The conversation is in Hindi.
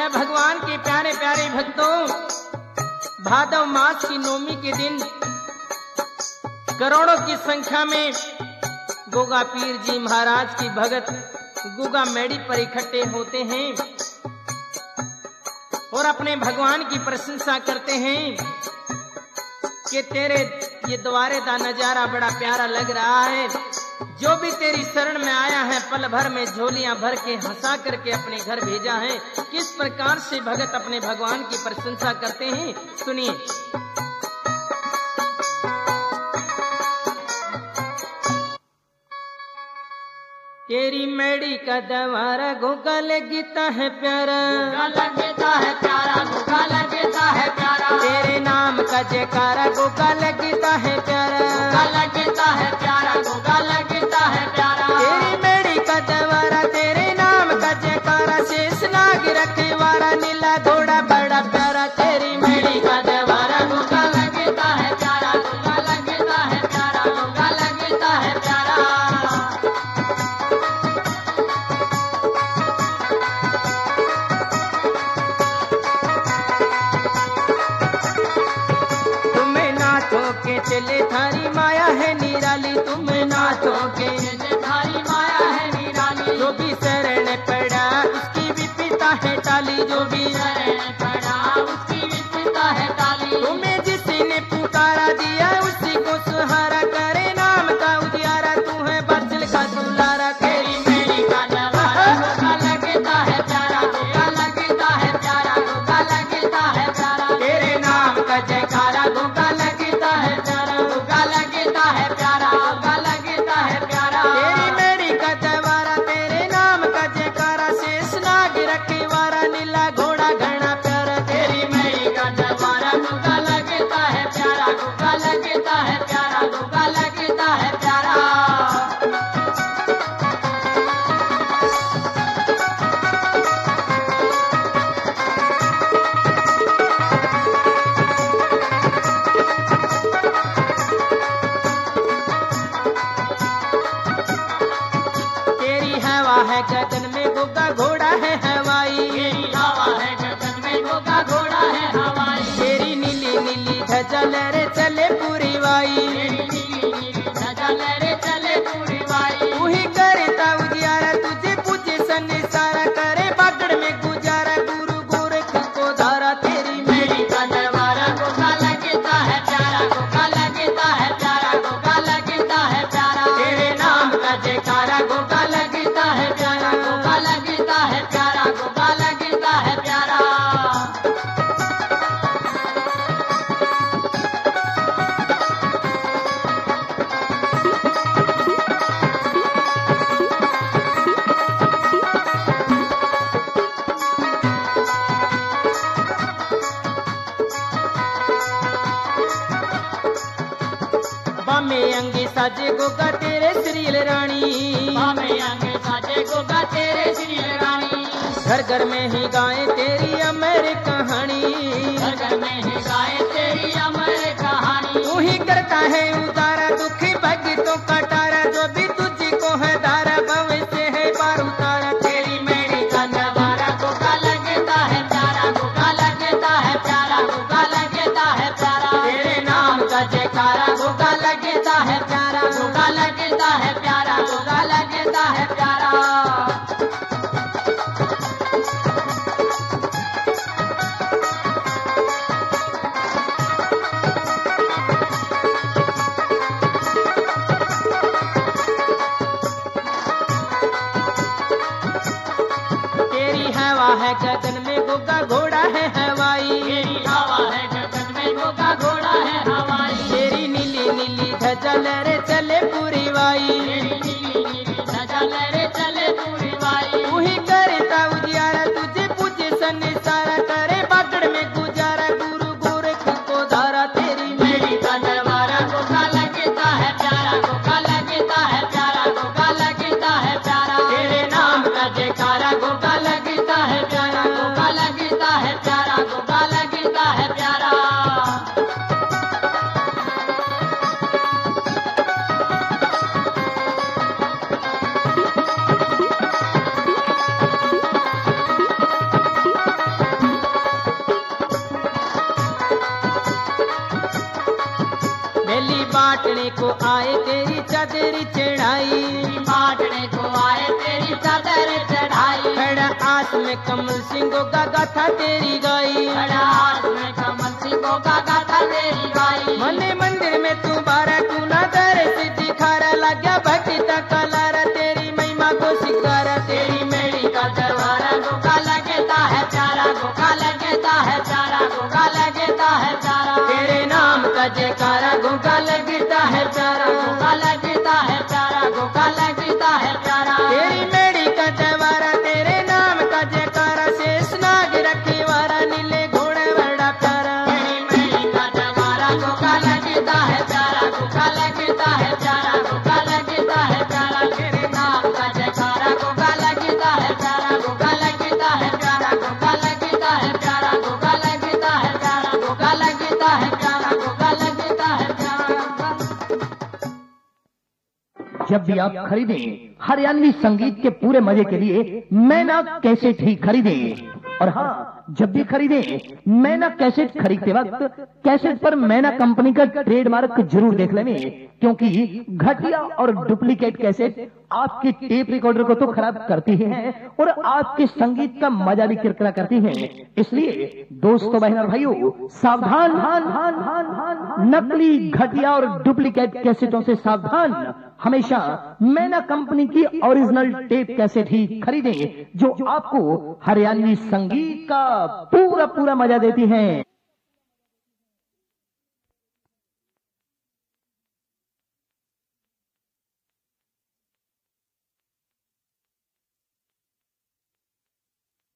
है भगवान के प्यारे प्यारे भक्तों, भादव मास की नौमी के दिन करोड़ों की संख्या में गोगा पीर जी महाराज की भगत गुगा मेड़ी पर इकट्ठे होते हैं और अपने भगवान की प्रशंसा करते हैं कि तेरे ये द्वारे का नजारा बड़ा प्यारा लग रहा है। जो भी तेरी शरण में आया है पल भर में झोलियां भर के हंसा करके अपने घर भेजा है। किस प्रकार से भगत अपने भगवान की प्रशंसा करते हैं, सुनिए। तेरी मेड़ी का दवारा गोगा लगता है प्यारा, गोगा लगता है प्यारा, गोगा लगता है प्यारा। तेरे नाम का जयकारा गोगा लगता है प्यारा, गोगा लगता है प्यारा, गोगा लगता है प्यारा। तेरी मेड़ी का दवारा तेरे नाम का जयकारा, शेष नाग रखवारा नीला घोड़ा बड़ा प्यारा। तेरी मेड़ी का दवारा गोगा लगता है प्यारा, गोगा लगता है प्यारा, गोगा लगता है प्यारा। के चले थारी माया है निराली, तुम नाचो के चले थारी माया है निराली। जो भी शरण पड़ा उसकी विपदा है टाली, जो भी शरण पड़ा उसकी विपदा है टाली। तुम्हें जिसने पुकारा दिया उसी को सुहारा, करे नाम का उजियारा तू है बचल का दुलारा। तेरी मेड़ी का दवारा गोगा लगता है प्यारा, गोगा लगता है प्यारा, गोगा लगता है प्यारा। तेरे नाम का जयकारा गोगा लगता है प्यारा, गोगा लगता है प्यारा, गोगा लगता है प्यारा। तेरी मेड़ी का दवारा तेरे नाम का जयकारा, शेष नाग रखवारा नीला घोड़ा घना प्यारा। तेरी मेड़ी का दवारा गोगा लगता है प्यारा, गोगा लगता है प्यारा, गोगा लगता है प्यारा। है गगन में गोगा घोड़ा है हवाई, तेरी हवा है गगन में गोगा घोड़ा है हवाई। तेरी नीली नीली ध्वजा लहरे चले पूरी वाई, तेरी नीली नीली ध्वजा लहरे चले पूरी वाई। तू ही करता उजियारा तुझे पूजे संसारा, करे बागड़ में गुजारा गुरु गोरख को धारा। तेरी मेड़ी का दरबारा गोगा लगता है प्यारा, गोगा लगता है प्यारा, गोगा लगता है प्यारा। तेरे नाम का जयकारा गोगा लगता है प्यारा, गोगा लगता है प्यारा, गोगा लगता है प्यारा। बामे अंगे साजे गोगा तेरे श्रील रानी, बामे अंगे साजे गोगा तेरे श्री रानी। घर घर में ही गाए तेरी अमर कहानी, घर घर में ही गाए तेरी अमर कहानी। तू ही करता है उतारा दुखी भक्तों का टारा, जो भी तुझी को है धारा भविष्य है पार उतारा। तेरी मेड़ी का दरबारा गोगा लगता है प्यारा, गोगा लगता है प्यारा, गोगा लगता है प्यारा। तेरे नाम का जयकारा गोगा लगता है प्यारा, गोगा लगता है प्यारा, गोगा लगता है प्यारा। तेरी हवा है गगन में गोगा घोड़ा है हवाई, तेरी हवा है गगन में गोगा घोड़ा है हवाई। तेरी नीली नीली ध्वजा लहरे चले पूरी वाई, तेरी नीली नीली ध्वजा लहरे चले पूरी वाई। तू ही करता उजियारा तुझे पूजे संसारा, करे बागड़ में गुजारा गुरु गोरख को धारा। तेरी मेड़ी का दरबारा गोगा लगता है प्यारा, गोगा लगता है प्यारा, गोगा लगता है प्यारा। तेरे नाम का जयकारा गोगा लगता है प्यारा, गोगा बांटने को आए तेरी चादर चढ़ाई, बांटने को आए तेरी चादर चढ़ाई। खड़ा आस में कमल सिंह का गाथा तेरी गाई, खड़ा हाथ में कमल सिंह का गाथा तेरी गाई। मने मंदिर में तू बारा तू ना दर से दिखारा, लग्या भटता कलारा तेरी महिमा को सिखारा। तेरी मेरी का दरबारा गोगा लगता है प्यारा, गोगा लगता है प्यारा, गोगा लगता है प्यारा। तेरे नाम का जयकारा गोगा लगता है प्यारा, गोगा लगता है प्यारा, गोगा लगता है प्यारा। तेरी मेरी का दरबारा तेरे नाम का जयकारा, शेष नाग रखे वारा नीले घोड़े बड़ा प्यारा। तेरी मेरी का दरबारा गोगा लगता है प्यारा, गोगा लगता है प्यारा, गोगा लगता है प्यारा। तेरे नाम का जयकारा गोगा लगता है प्यारा, गोगा लगता है प्यारा, गोगा लगता है प्यारा, गोगा लगता है प्यारा, गोगा लगता है प्यारा, गोगा लगता है प्यारा। जब भी आप खरीदें हरियाणवी संगीत के पूरे मजे के लिए मैना कैसेट ही खरीदें। और हाँ, जब भी खरीदें मैना कैसेट खरीदते वक्त कैसेट पर मैना कंपनी का ट्रेडमार्क जरूर देख लें, क्योंकि घटिया और डुप्लीकेट कैसेट आपके टेप रिकॉर्डर को तो खराब करती है और आपके संगीत का मजा भी किरकिरा करती है। इसलिए दोस्तों, बहन और भाइयों, सावधान, नकली, घटिया और डुप्लीकेट कैसेटों से सावधान। हमेशा मैना कंपनी की ओरिजिनल टेप कैसेट ही खरीदें, जो आपको हरियाणवी संगीत का पूरा मजा देती हैं।